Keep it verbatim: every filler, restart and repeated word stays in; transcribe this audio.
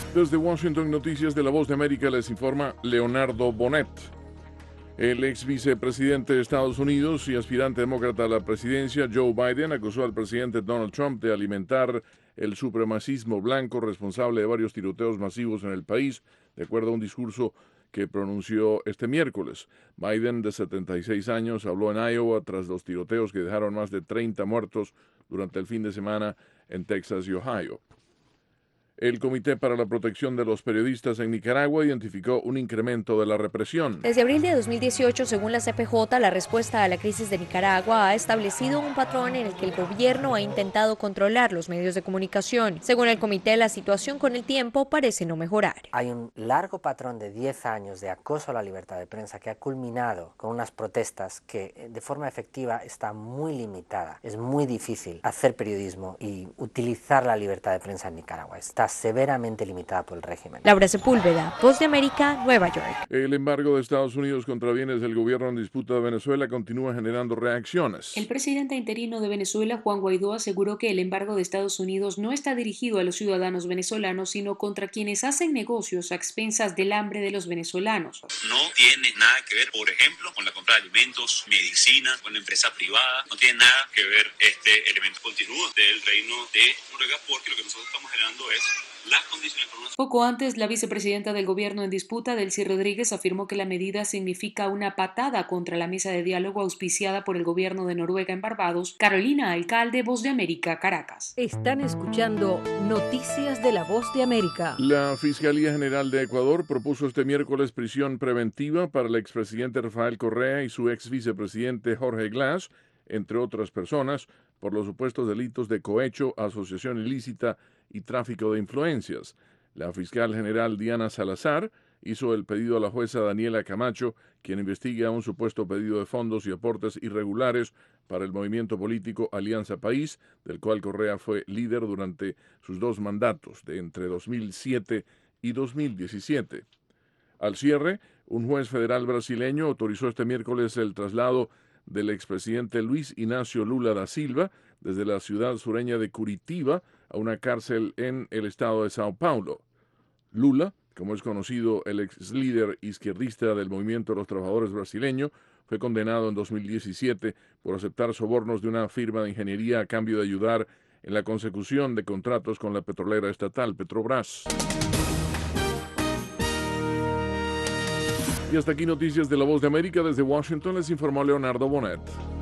Desde Washington, Noticias de la Voz de América les informa Leonardo Bonet. El ex vicepresidente de Estados Unidos y aspirante demócrata a la presidencia, Joe Biden, acusó al presidente Donald Trump de alimentar el supremacismo blanco responsable de varios tiroteos masivos en el país, de acuerdo a un discurso que pronunció este miércoles. Biden, de setenta y seis años, habló en Iowa tras los tiroteos que dejaron más de treinta muertos durante el fin de semana en Texas y Ohio. El Comité para la Protección de los Periodistas en Nicaragua identificó un incremento de la represión. Desde abril de dos mil dieciocho, según la C P J, la respuesta a la crisis de Nicaragua ha establecido un patrón en el que el gobierno ha intentado controlar los medios de comunicación. Según el comité, la situación con el tiempo parece no mejorar. Hay un largo patrón de diez años de acoso a la libertad de prensa que ha culminado con unas protestas que de forma efectiva está muy limitada. Es muy difícil hacer periodismo y utilizar la libertad de prensa en Nicaragua. Está severamente limitada por el régimen. Laura Sepúlveda, Voz de América, Nueva York. El embargo de Estados Unidos contra bienes del gobierno en disputa de Venezuela continúa generando reacciones. El presidente interino de Venezuela, Juan Guaidó, aseguró que el embargo de Estados Unidos no está dirigido a los ciudadanos venezolanos, sino contra quienes hacen negocios a expensas del hambre de los venezolanos. No tiene nada que ver, por ejemplo, con la compra de alimentos, medicina, con la empresa privada. No tiene nada que ver este elemento continuo del reino de Noruega, porque lo que nosotros estamos generando es las condiciones para una... Poco antes, la vicepresidenta del gobierno en disputa, Delcy Rodríguez, afirmó que la medida significa una patada contra la mesa de diálogo auspiciada por el gobierno de Noruega en Barbados. Carolina Alcalde, Voz de América, Caracas. Están escuchando Noticias de la Voz de América. La Fiscalía General de Ecuador propuso este miércoles prisión preventiva para el expresidente Rafael Correa y su ex vicepresidente Jorge Glass, entre otras personas, por los supuestos delitos de cohecho, asociación ilícita y tráfico de influencias. La fiscal general Diana Salazar hizo el pedido a la jueza Daniela Camacho, quien investiga un supuesto pedido de fondos y aportes irregulares para el movimiento político Alianza País, del cual Correa fue líder durante sus dos mandatos, de entre dos mil siete y dos mil diecisiete. Al cierre, un juez federal brasileño autorizó este miércoles el traslado del expresidente Luis Ignacio Lula da Silva desde la ciudad sureña de Curitiba a una cárcel en el estado de Sao Paulo. Lula, como es conocido el ex líder izquierdista del Movimiento de los Trabajadores brasileño, fue condenado en dos mil diecisiete por aceptar sobornos de una firma de ingeniería a cambio de ayudar en la consecución de contratos con la petrolera estatal Petrobras. Y hasta aquí Noticias de la Voz de América. Desde Washington les informó Leonardo Bonet.